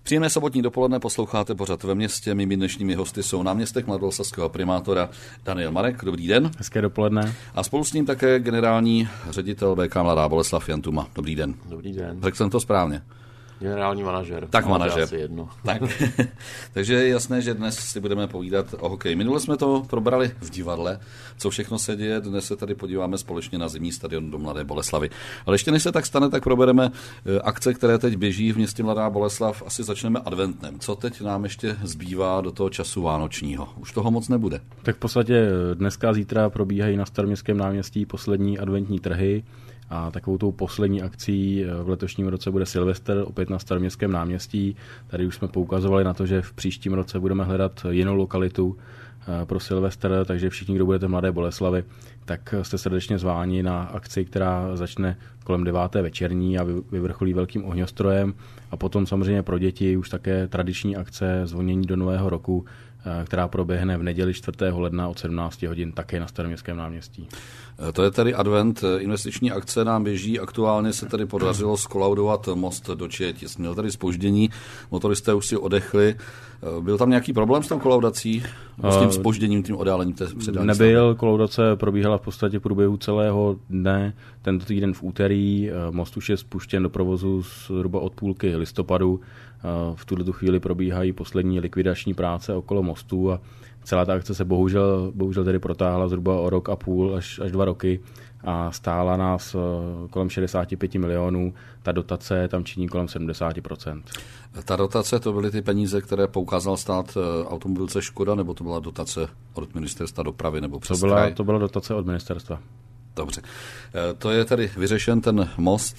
Příjemné sobotní dopoledne, posloucháte pořad Ve městě. Mými dnešními hosty jsou náměstek mladoboleslavského primátora Daniel Marek. Dobrý den. Hezké dopoledne. A spolu s ním také generální ředitel BK Mladá Boleslav Jan Tuma. Dobrý den. Dobrý den. Řekl jsem to správně. Generální manažer. Tak manažer. Asi jedno. Tak. Takže je jasné, že dnes si budeme povídat o hokeji. Minule jsme to probrali v divadle, co všechno se děje. Dnes se tady podíváme společně na zimní stadion do Mladé Boleslavi. Ale ještě než se tak stane, tak probereme akce, které teď běží v městě Mladá Boleslav. Asi začneme adventem. Co teď nám ještě zbývá do toho času vánočního? Už toho moc nebude. Tak v podstatě dneska a zítra probíhají na Staroměstském náměstí poslední adventní trhy. A takovou tou poslední akcí v letošním roce bude Silvestr, opět na Staroměstském náměstí. Tady už jsme poukazovali na to, že v příštím roce budeme hledat jinou lokalitu pro Silvestr, takže všichni, kdo budete v Mladé Boleslavi, tak jste srdečně zváni na akci, která začne kolem 9. večerní a vyvrcholí velkým ohňostrojem. A potom samozřejmě pro děti už také tradiční akce zvonění do Nového roku, která proběhne v neděli 4. ledna od 17 hodin také na Staroměstském náměstí. To je tedy advent, investiční akce nám běží. Aktuálně se tady podařilo skolaudovat most do Čietic. Měl tady zpoždění, motoristé už si odechli. Byl tam nějaký problém s tou kolaudací? S tím zpožděním, tím oddálením té předání? Nebyl, kolaudace probíhala v podstatě v průběhu celého dne. Tento týden v úterý most už je spuštěn do provozu zhruba od půlky listopadu. V tuto chvíli probíhají poslední likvidační práce okolo mostu a celá ta akce se bohužel tedy protáhla zhruba o rok a půl až 2 roky a stála nás kolem 65 milionů. Ta dotace tam činí kolem 70%. Ta dotace, to byly ty peníze, které poukázal stát automobilce Škoda, nebo to byla dotace od ministerstva dopravy nebo přes kraj? To byla dotace od ministerstva. Dobře. To je tedy vyřešen ten most.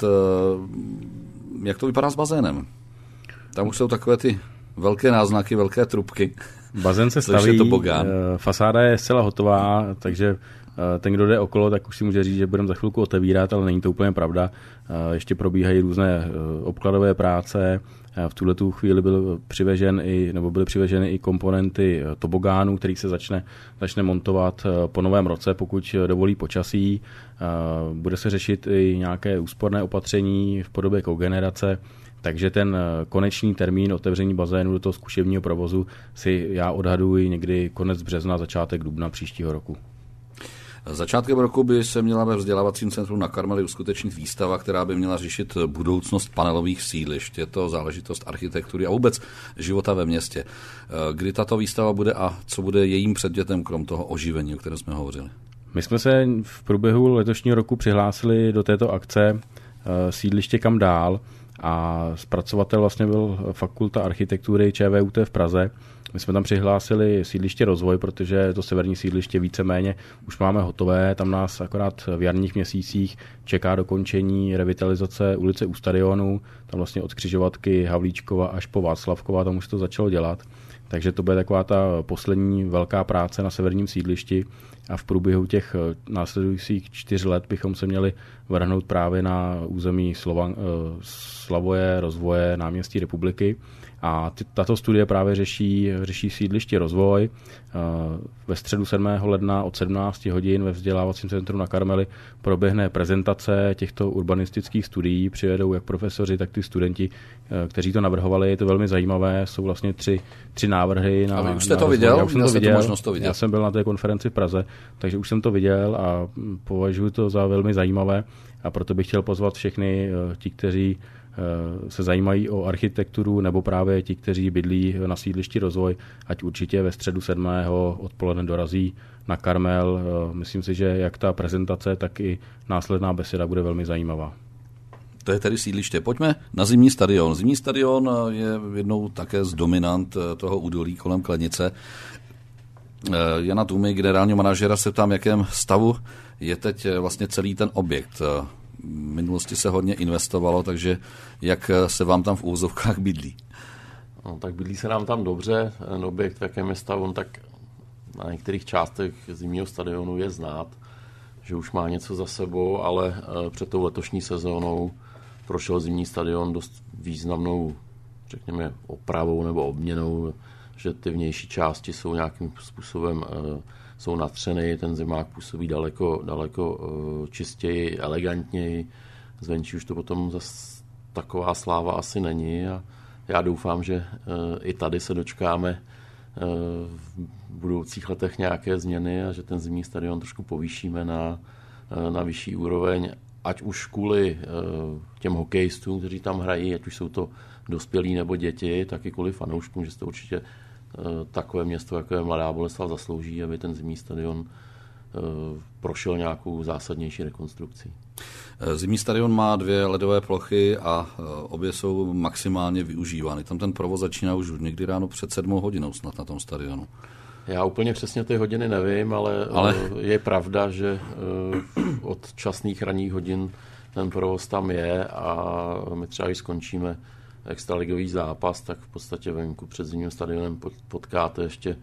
Jak to vypadá s bazénem? Tam už jsou takové ty velké náznaky, velké trubky. Bazén se staví, fasáda je zcela hotová, takže ten, kdo jde okolo, tak už si může říct, že budeme za chvilku otevírat, ale není to úplně pravda. Ještě probíhají různé obkladové práce. V tuhletu chvíli byly přiveženy i komponenty tobogánu, který se začne montovat po novém roce, pokud dovolí počasí. Bude se řešit i nějaké úsporné opatření v podobě kogenerace. Takže ten konečný termín otevření bazénu do toho zkušebního provozu si já odhaduji někdy konec března, začátek dubna příštího roku. Začátkem roku by se měla ve vzdělávacím centru na Karmeli uskutečnit výstava, která by měla řešit budoucnost panelových sídlišť. Je to záležitost architektury a vůbec života ve městě. Kdy tato výstava bude a co bude jejím předmětem, krom toho oživení, o kterém jsme hovořili? My jsme se v průběhu letošního roku přihlásili do této akce sídliště Kam dál, a zpracovatel vlastně byl Fakulta architektury ČVUT v Praze. My jsme tam přihlásili sídliště Rozvoj, protože to severní sídliště víceméně už máme hotové. Tam nás akorát v jarních měsících čeká dokončení revitalizace ulice u stadionu. Tam vlastně od křižovatky Havlíčkova až po Václavkova, tam už to začalo dělat. Takže to bude taková ta poslední velká práce na severním sídlišti a v průběhu těch následujících 4 let bychom se měli vrhnout právě na území Slavoje, Rozvoje, náměstí Republiky. A tato studie právě řeší sídliště Rozvoj. Ve středu 7. ledna od 17 hodin ve vzdělávacím centru na Karmeli proběhne prezentace těchto urbanistických studií. Přijedou jak profesoři, tak ty studenti, kteří to navrhovali. Je to velmi zajímavé, jsou vlastně tři návrhy. A vy už jste to viděl? Já jsem byl na té konferenci v Praze, takže už jsem to viděl a považuji to za velmi zajímavé a proto bych chtěl pozvat všechny ti, kteří se zajímají o architekturu nebo právě ti, kteří bydlí na sídlišti Rozvoj, ať určitě ve středu 7. odpoledne dorazí na Karmel. Myslím si, že jak ta prezentace, tak i následná beseda bude velmi zajímavá. To je tedy sídliště. Pojďme na zimní stadion. Zimní stadion je jednou také z dominant toho údolí kolem Klenice. Jana Tumy, generálního manažera, se ptám, v jakém stavu je teď vlastně celý ten objekt. V minulosti se hodně investovalo, takže jak se vám tam v úvozovkách bydlí? No, tak bydlí se nám tam dobře. Ten objekt, v jakém je stavu, tak na některých částech zimního stadionu je znát, že už má něco za sebou, ale před tou letošní sezónou prošel zimní stadion dost významnou, řekněme, opravou nebo obměnou, že ty vnější části jsou nějakým způsobem jsou natřeny, ten zimák působí daleko čistěji, elegantněji. Zvenčí už to potom zase taková sláva asi není a já doufám, že i tady se dočkáme v budoucích letech nějaké změny a že ten zimní stadion trošku povýšíme na vyšší úroveň, ať už kvůli těm hokejistům, kteří tam hrají, ať už jsou to dospělí nebo děti, tak i kvůli fanouškům, že to určitě takové město, jako je Mladá Boleslav, zaslouží, aby ten zimní stadion prošel nějakou zásadnější rekonstrukcí. Zimní stadion má 2 ledové plochy a obě jsou maximálně využívány. Tam ten provoz začíná už někdy ráno před 7 hodinou snad na tom stadionu. Já úplně přesně ty hodiny nevím, ale je pravda, že od časných ranních hodin ten provoz tam je a my třeba, když skončíme extraligový zápas, tak v podstatě venku před zimním stadionem potkáte ještě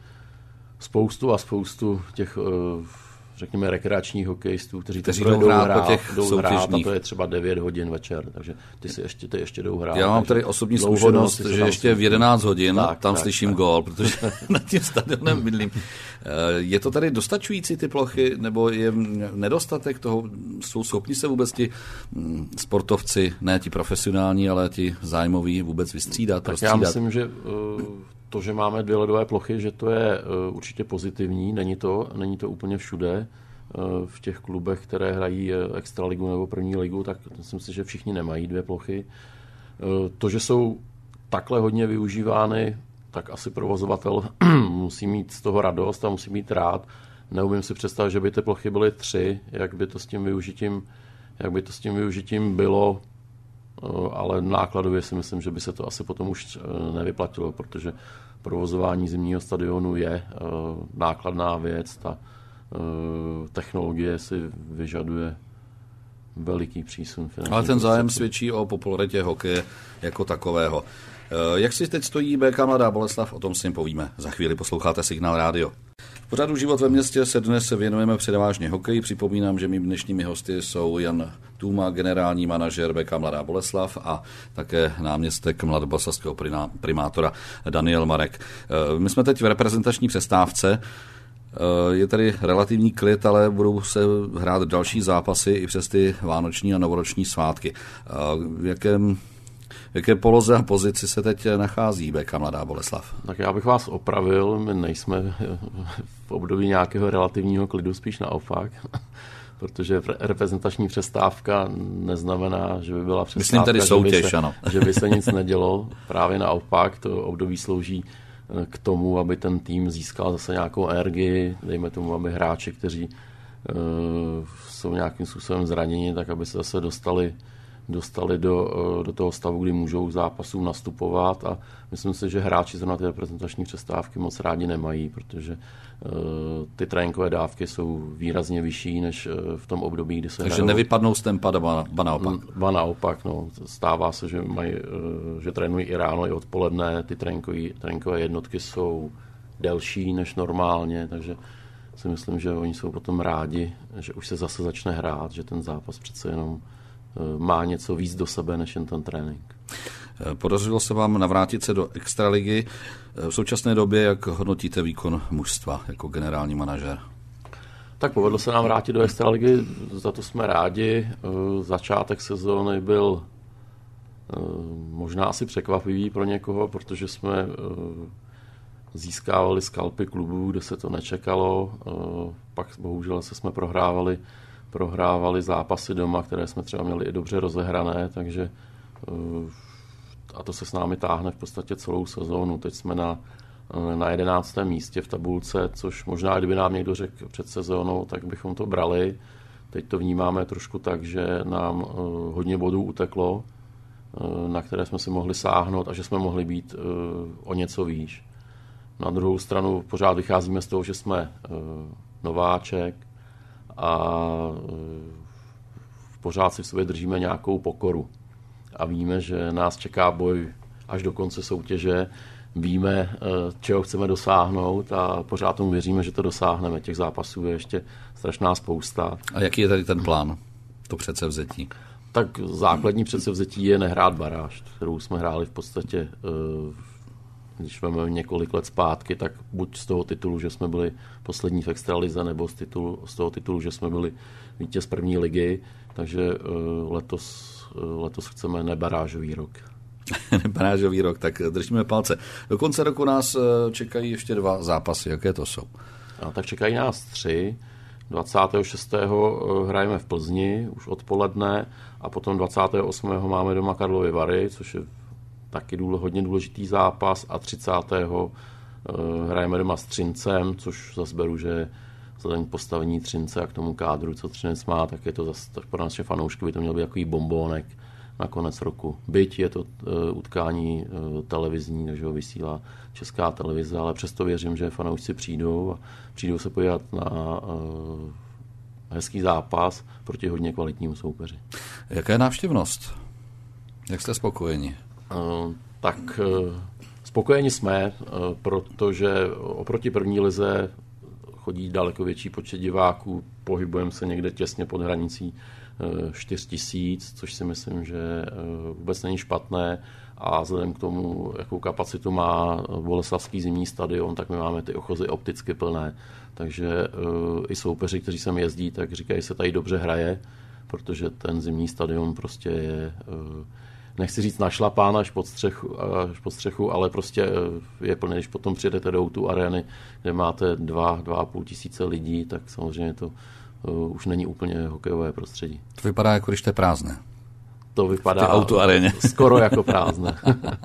spoustu těch, řekněme, rekreačních hokejistů, kteří jdou hrát po těch soutěžních. A to je třeba 9 hodin večer, takže ty ještě jdou hrát. Já mám tady osobní zkušenost, že ještě v 11 hodin tam slyším gól, protože nad tím stadionem bydlím. Je to tady dostačující ty plochy, nebo je nedostatek toho? Jsou schopni se vůbec ti sportovci, ne ti profesionální, ale ti zájmoví vůbec vystřídat? Tak já myslím, že to, že máme 2 ledové plochy, že to je určitě pozitivní, není to úplně všude. V těch klubech, které hrají extraligu nebo první ligu, tak myslím si, že všichni nemají 2 plochy. To, že jsou takhle hodně využívány, tak asi provozovatel musí mít z toho radost a musí mít rád. Neumím si představit, že by ty plochy byly 3, jak by to s tím využitím bylo, ale nákladově si myslím, že by se to asi potom už nevyplatilo, protože provozování zimního stadionu je nákladná věc, ta technologie si vyžaduje veliký přísun finanční. Ale ten zájem svědčí o popularitě hokeje jako takového. Jak si teď stojí BK Mladá Boleslav, o tom si jim povíme. Za chvíli posloucháte Signál rádio. V pořadu Život ve městě se dnes věnujeme převážně hokeji. Připomínám, že mými dnešními hosty jsou Jan Tůma, generální manažer BK Mladá Boleslav, a také náměstek mladoboleslavského primátora Daniel Marek. My jsme teď v reprezentační přestávce. Je tady relativní klid, ale budou se hrát další zápasy i přes ty vánoční a novoroční svátky. V jaké poloze a pozici se teď nachází BK Mladá Boleslav? Tak já bych vás opravil, my nejsme v období nějakého relativního klidu, spíš naopak, protože reprezentační přestávka neznamená, že by byla přestávka, myslím tady soutěž, že by se nic nedělo. Právě naopak, to období slouží k tomu, aby ten tým získal zase nějakou energii, dejme tomu, aby hráči, kteří jsou nějakým způsobem zraněni, tak aby se zase dostali do toho stavu, kdy můžou k zápasům nastupovat, a myslím si, že hráči zrovna ty reprezentační přestávky moc rádi nemají, protože ty tréninkové dávky jsou výrazně vyšší než v tom období, kdy se takže nevypadnou z tempa, ba naopak. Ba naopak, no. Stává se, že trénují i ráno, i odpoledne, ty tréninkové jednotky jsou delší než normálně, takže si myslím, že oni jsou potom rádi, že už se zase začne hrát, že ten zápas přece jenom má něco víc do sebe, než jen ten trénink. Podařilo se vám navrátit se do extraligy. V současné době, jak hodnotíte výkon mužstva jako generální manažer? Tak povedlo se nám vrátit do extraligy, za to jsme rádi. Začátek sezóny byl možná asi překvapivý pro někoho, protože jsme získávali skalpy klubů, kde se to nečekalo. Pak bohužel jsme prohrávali zápasy doma, které jsme třeba měli i dobře rozehrané, takže a to se s námi táhne v podstatě celou sezónu. Teď jsme na 11. místě v tabulce, což možná, kdyby nám někdo řekl před sezónou, tak bychom to brali. Teď to vnímáme trošku tak, že nám hodně bodů uteklo, na které jsme si mohli sáhnout a že jsme mohli být o něco výš. Na druhou stranu pořád vycházíme z toho, že jsme nováček a pořád si v sobě držíme nějakou pokoru. A víme, že nás čeká boj až do konce soutěže. Víme, čeho chceme dosáhnout, a pořád tomu věříme, že to dosáhneme. Těch zápasů je ještě strašná spousta. A jaký je tady ten plán, to předsevzetí? Tak základní předsevzetí je nehrát baráž, kterou jsme hráli v podstatě, když vezmeme několik let zpátky, tak buď z toho titulu, že jsme byli poslední v extralize, nebo z toho titulu, že jsme byli vítěz první ligy. Takže letos chceme nebarážový rok. Barážový rok, tak držíme palce. Do konce roku nás čekají ještě 2 zápasy. Jaké to jsou? Tak čekají nás 3. 26. hrajeme v Plzni, už odpoledne, a potom 28. máme doma Karlovy Vary, což je taky hodně důležitý zápas, a 30. hrajeme doma s Třincem, což zase beru, že vzhledem k postavení Třince a k tomu kádru, co Třinec má, tak je to zase pro naše fanoušky by to měl být takový bombónek na konec roku. Byť je to utkání televizní, takže ho vysílá Česká televize, ale přesto věřím, že fanoušci přijdou se podívat na hezký zápas proti hodně kvalitnímu soupeři. Jaká je návštěvnost? Jak jste spokojeni? Tak spokojeni jsme, protože oproti první lize chodí daleko větší počet diváků, pohybujeme se někde těsně pod hranicí 4 000, což si myslím, že vůbec není špatné, a vzhledem k tomu, jakou kapacitu má Boleslavský zimní stadion, tak my máme ty ochozy opticky plné. Takže i soupeři, kteří sem jezdí, tak říkají, se tady dobře hraje, protože ten zimní stadion prostě je, nechci říct našlapán až pod střechu, ale prostě je plný, když potom přijedete do O2 Areny, kde máte 2,5 tisíce lidí, tak samozřejmě to už není úplně hokejové prostředí. To vypadá, jako když to je prázdné. To vypadá autoaréně. Skoro jako prázdné.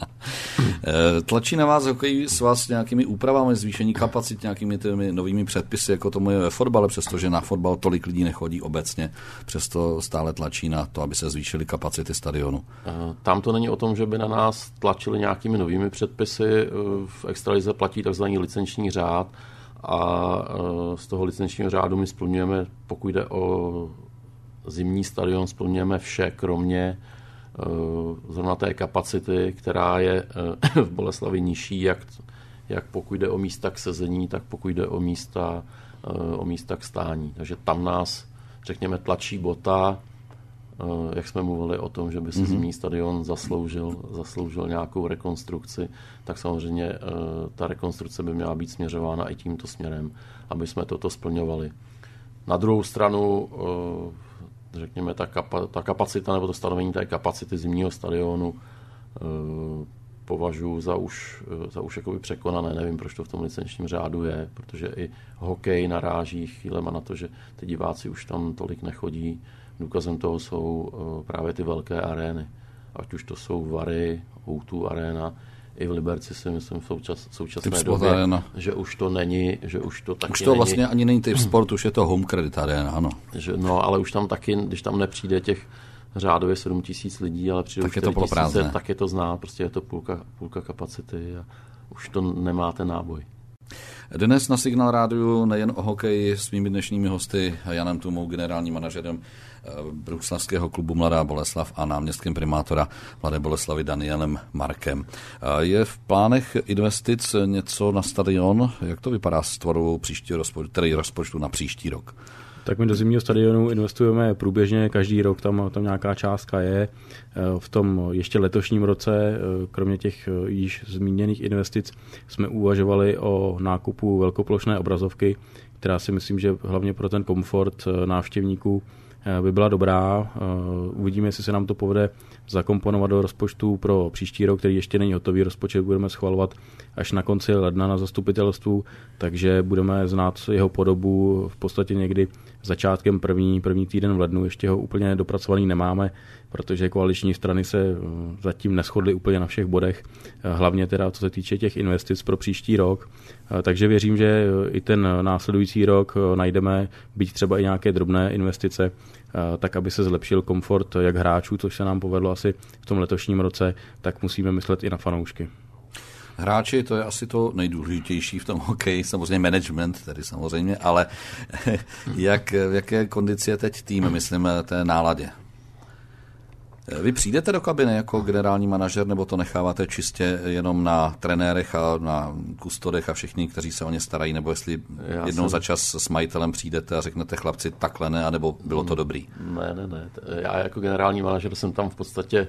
Tlačí na vás hokej s vás nějakými úpravami, zvýšení kapacit, nějakými těmi novými předpisy, jako tomu je ve fotbale, přestože na fotbal tolik lidí nechodí obecně, přesto stále tlačí na to, aby se zvýšily kapacity stadionu. Tam to není o tom, že by na nás tlačili nějakými novými předpisy. V extralize platí tzv. Licenční řád, a z toho licenčního řádu my splňujeme, pokud jde o zimní stadion, splňujeme vše, kromě zrovna té kapacity, která je v Boleslavi nižší, jak pokud jde o místa k sezení, tak pokud jde o místa k stání. Takže tam nás, řekněme, tlačí bota, jak jsme mluvili o tom, že by se zimní stadion zasloužil nějakou rekonstrukci, tak samozřejmě ta rekonstrukce by měla být směřována i tímto směrem, aby jsme toto splňovali. Na druhou stranu, řekněme, ta kapacita nebo to stanovení té kapacity zimního stadionu považuji za už jakoby překonané. Nevím, proč to v tom licenčním řádu je, protože i hokej naráží chvílema na to, že ty diváci už tam tolik nechodí. Důkazem toho jsou právě ty velké arény. Ať už to jsou Vary, O2 Arena, i v Liberci si myslím v současné době, že už to není, že už to taky už to vlastně ani není typ sport, už je to home credit arena, ano. No, ale už tam taky, když tam nepřijde těch řádově 7 000 lidí, ale přijde 4 000, tak je to znát, prostě je to půlka kapacity a už to nemá ten náboj. Dnes na Signál rádiu nejen o hokeji s mými dnešními hosty Janem Tumou, generálním manažerem brukslavského klubu Mladá Boleslav, a náměstkem primátora Mladé Boleslavy Danielem Markem. Je v plánech investic něco na stadion? Jak to vypadá s tvorbou příštího rozpočtu na příští rok? Tak my do zimního stadionu investujeme průběžně, každý rok tam nějaká částka je. V tom ještě letošním roce, kromě těch již zmíněných investic, jsme uvažovali o nákupu velkoplošné obrazovky, která si myslím, že hlavně pro ten komfort návštěvníků by byla dobrá. Uvidíme, jestli se nám to povede zakomponovat do rozpočtu pro příští rok, který ještě není hotový. Rozpočet budeme schvalovat až na konci ledna na zastupitelstvu, takže budeme znát jeho podobu v podstatě někdy začátkem první týden v lednu. Ještě ho úplně dopracovaný nemáme, protože koaliční strany se zatím neshodly úplně na všech bodech, hlavně teda co se týče těch investic pro příští rok. Takže věřím, že i ten následující rok najdeme, byť třeba i nějaké drobné investice, tak aby se zlepšil komfort jak hráčů, což se nám povedlo asi v tom letošním roce, tak musíme myslet i na fanoušky. Hráči, to je asi to nejdůležitější v tom hokeji, samozřejmě management, tedy samozřejmě, ale v jaké kondici je teď tým, myslím, té náladě? Vy přijdete do kabiny jako generální manažer, nebo to necháváte čistě jenom na trenérech a na kustodech a všichni, kteří se o ně starají, nebo jestli jednou za čas s majitelem přijdete a řeknete chlapci takhle ne, anebo bylo to dobrý? Ne. Já jako generální manažer jsem tam v podstatě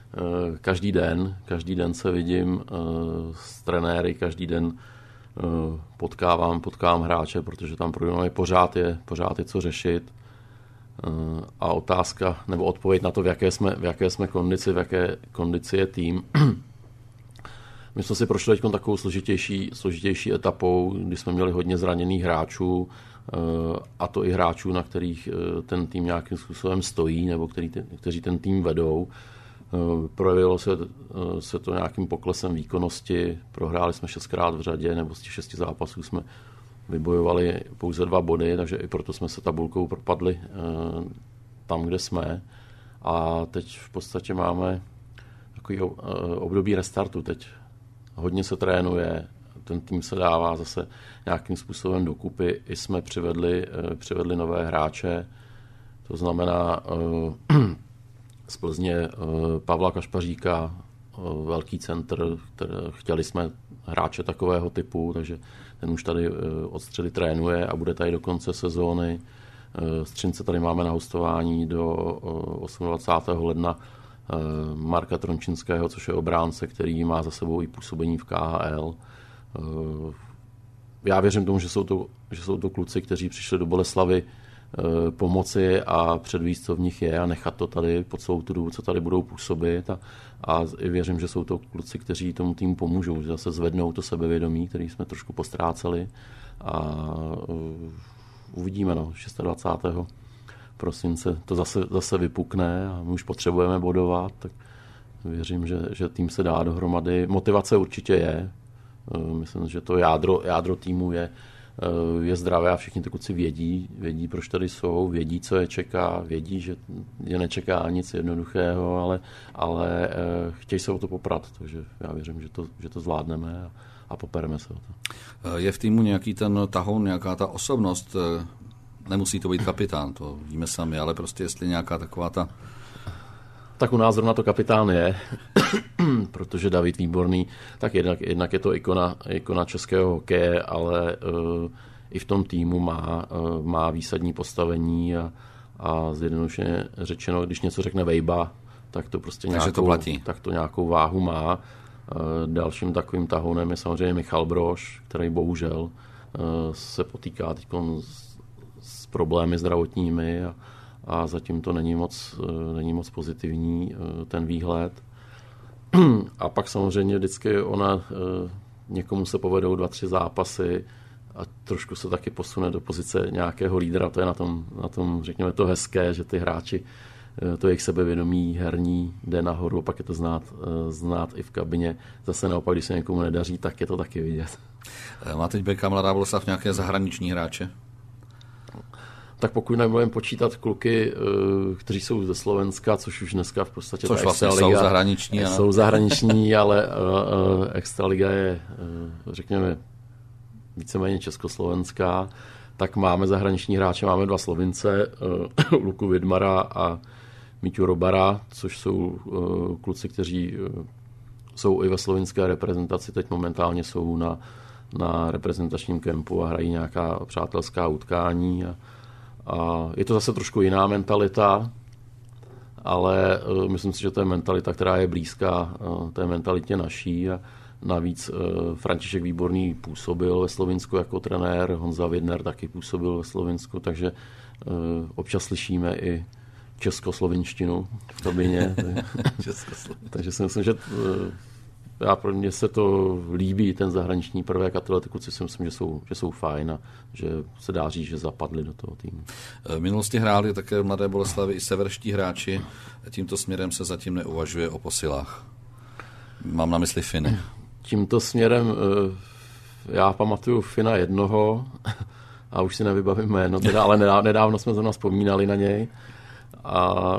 každý den se vidím s trenéry, každý den potkávám hráče, protože tam pro mě pořád je co řešit. A otázka, nebo odpověď na to, v jaké jsme kondici, v jaké kondici je tým. My jsme si prošli teď takovou složitější etapou, kdy jsme měli hodně zraněných hráčů, a to i hráčů, na kterých ten tým nějakým způsobem stojí, nebo kteří ten tým vedou. Projevilo se to nějakým poklesem výkonnosti, prohráli jsme 6krát v řadě, nebo z těch 6 zápasů jsme vybojovali pouze 2 body, takže i proto jsme se tabulkou propadli tam, kde jsme. A teď v podstatě máme takový období restartu. Teď hodně se trénuje, ten tým se dává zase nějakým způsobem dokupy. I jsme přivedli nové hráče, to znamená z Plzně Pavla Kašpaříka, velký centr, chtěli jsme hráče takového typu, takže ten už tady od středy trénuje a bude tady do konce sezóny. Z Třince tady máme na hostování do 28. ledna Marka Trončinského, což je obránce, který má za sebou i působení v KHL. Já věřím tomu, že jsou to kluci, kteří přišli do Boleslavy pomoci a předvíst, co v nich je a nechat to tady po celou tu dobu, co tady budou působit a věřím, že jsou to kluci, kteří tomu týmu pomůžou, že zase zvednou to sebevědomí, který jsme trošku postráceli a uvidíme, 26. prosince to zase vypukne a my už potřebujeme bodovat, tak věřím, že tým se dá dohromady. Motivace určitě je, myslím, že to jádro týmu je zdravé a všichni ty kluci vědí, proč tady jsou, vědí, co je čeká, vědí, že je nečeká nic jednoduchého, ale chtějí se o to poprat, takže já věřím, že to zvládneme a popereme se o to. Je v týmu nějaký ten tahoun, nějaká ta osobnost, nemusí to být kapitán, to víme sami, ale prostě jestli nějaká taková ta... Tak u nás zrovna to kapitán je, protože David Výborný, tak jednak je to ikona českého hokeje, ale i v tom týmu má výsadní postavení a zjednodušeně řečeno, když něco řekne Vejba, tak to prostě nějakou váhu má. Dalším takovým tahounem je samozřejmě Michal Brož, který bohužel se potýká teď s problémy zdravotními a zatím to není moc pozitivní ten výhled. A pak samozřejmě vždycky někomu se povedou 2-3 zápasy a trošku se taky posune do pozice nějakého lídra. To je na tom řekněme to hezké, že ty hráči, to jejich sebevědomí herní jde nahoru, pak je to znát i v kabině. Zase naopak, když se někomu nedaří, tak je to taky vidět. Má teď BK Mladá Boleslav nějaké zahraniční hráče? Tak pokud nebudeme počítat kluky, kteří jsou ze Slovenska, což už dneska v podstatě což vlastně jsou zahraniční, ale extraliga je, řekněme, víceméně československá, tak máme zahraniční hráče, máme 2 Slovince, Luku Vidmara a Míťu Robara, což jsou kluci, kteří jsou i ve slovinské reprezentaci, teď momentálně jsou na reprezentačním kempu a hrají nějaká přátelská utkání a je to zase trošku jiná mentalita, ale myslím si, že to je mentalita, která je blízká té mentalitě naší a navíc František Výborný působil ve Slovinsku jako trenér, Honza Vidner taky působil ve Slovinsku, takže občas slyšíme i českoslovinštinu v kabině. Takže si myslím, že pro mě se to líbí, ten zahraniční prvek a tyhle kluci si myslím, že jsou fajn a že se dá říct, že zapadli do toho týmu. V minulosti hráli také v Mladé Boleslavi i severští hráči. Tímto směrem se zatím neuvažuje o posilách. Mám na mysli Finy. Tímto směrem já pamatuju Fina jednoho a už si nevybavím jméno, ale nedávno jsme zrovna vzpomínali na něj. A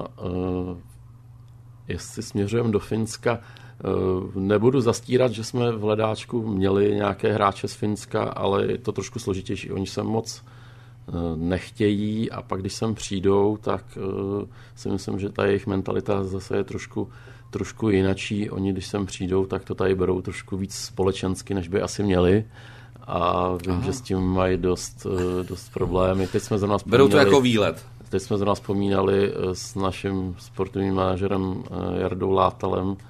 jestli směřujeme do Finska, nebudu zastírat, že jsme v hledáčku měli nějaké hráče z Finska, ale je to trošku složitější. Oni se moc nechtějí a pak, když sem přijdou, tak si myslím, že ta jejich mentalita zase je trošku jinačí. Oni, když sem přijdou, tak to tady berou trošku víc společensky, než by asi měli. A vím, že s tím mají dost problémy. Teď jsme zrovna berou to jako výlet. Teď jsme zrovna vzpomínali s naším sportovním manažerem Jardou Látalem,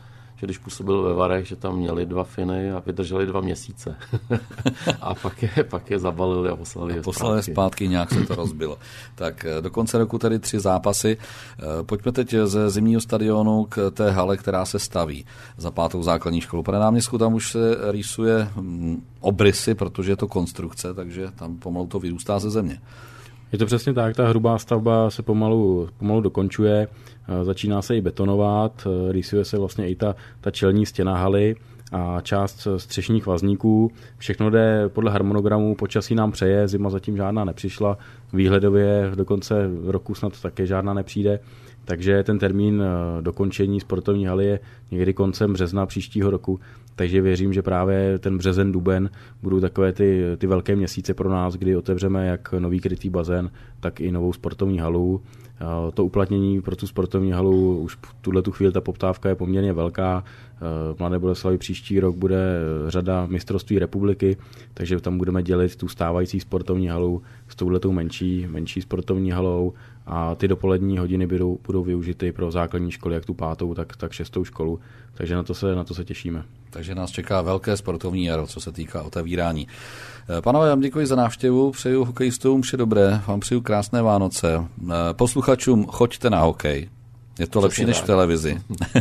že když působil ve Varech, že tam měli 2 Finy a vydrželi 2 měsíce. A pak je zabalili a poslali zpátky, nějak se to rozbilo. Tak do konce roku tedy 3 zápasy. Pojďme teď ze zimního stadionu k té hale, která se staví za 5. základní školu. Pane náměstku, tam už se rýsuje obrysy, protože je to konstrukce, takže tam pomalu to vyrůstá ze země. Je to přesně tak, ta hrubá stavba se pomalu dokončuje, začíná se i betonovat, rýsuje se vlastně i ta čelní stěna haly a část střešních vazníků. Všechno jde podle harmonogramu, počasí nám přeje, zima zatím žádná nepřišla, výhledově do konce roku snad také žádná nepřijde, takže ten termín dokončení sportovní haly je někdy koncem března příštího roku, takže věřím, že právě ten březen, duben budou takové ty velké měsíce pro nás, kdy otevřeme jak nový krytý bazén, tak i novou sportovní halu. To uplatnění pro tu sportovní halu už v tuhletu chvíli ta poptávka je poměrně velká. V Mladé Boleslavi příští rok bude řada mistrovství republiky, takže tam budeme dělit tu stávající sportovní halu s touhletou menší sportovní halou a ty dopolední hodiny budou využity pro základní školy, jak tu 5., tak 6. školu, takže na to se těšíme. Takže nás čeká velké sportovní jaro, co se týká otevírání. Pánové, vám děkuji za návštěvu, přeju hokejistům vše dobré, vám přeju krásné Vánoce. Posluchačům, choďte na hokej, je to lepší než v televizi.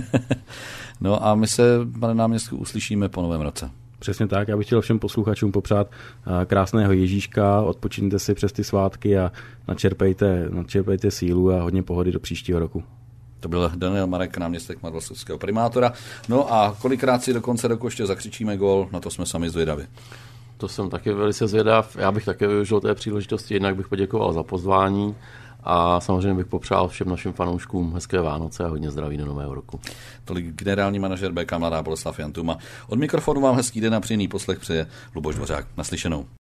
No a my se, pane náměstku, uslyšíme po novém roce. Přesně tak, já bych chtěl všem posluchačům popřát krásného Ježíška, odpočiňte si přes ty svátky a načerpejte sílu a hodně pohody do příštího roku. To byl Daniel Marek, náměstek mladoslavského primátora. No a kolikrát si do konce roku ještě zakřičíme gól, na to jsme sami zvědavi. To jsem taky velice zvědav. Já bych také využil té příležitosti, jednak bych poděkoval za pozvání a samozřejmě bych popřál všem našim fanouškům hezké Vánoce a hodně zdraví do nového roku. Tolik generální manažer BK Mladá Boleslav Jan Tuma. Od mikrofonu vám hezký den a příjemný poslech přeje Luboš Dvořák. Naslyšenou.